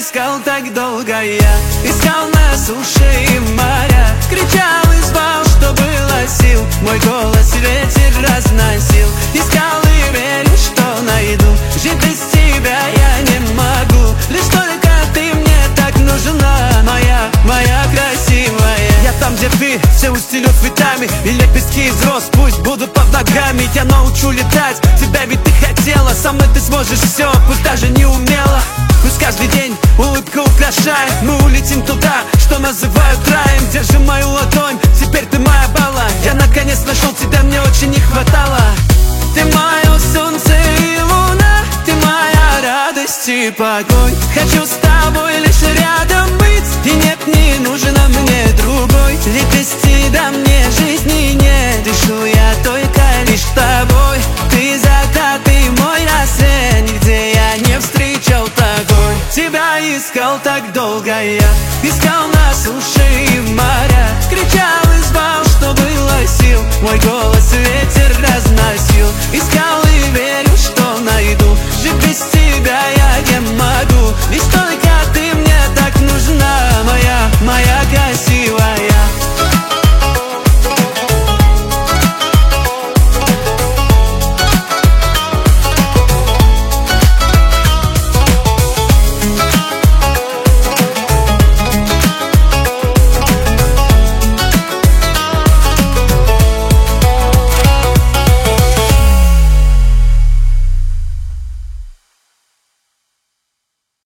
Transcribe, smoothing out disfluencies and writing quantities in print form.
искал так долго я. Искал на суше и моря, кричал и звал, что было сил. Мой голос ветер разносил. Искал и верил, что найду. Жить без тебя я не могу. Лишь только ты мне так нужна, моя красивая. Я там, где ты, все устелю цветами, и лепестки из роз пусть будут под ногами. Я научу летать, тебя ведь ты хотела. Со мной ты сможешь все, пусть даже не умела. Пусть каждый день улыбка украшает. Мы улетим туда, что называют раем. Держи мою ладонь, теперь ты моя бала. Я наконец нашел тебя, мне очень не хватало. Ты мое солнце и луна, ты моя радость и покой. Хочу с тобой лишь рядом быть, и нет, не нужен мне другой. Ведь без тебя мне жизни нет, дышу я только лишь тобой. Ты закат и мой рассвет, нигде я не встречал такой. Тебя искал так долго я.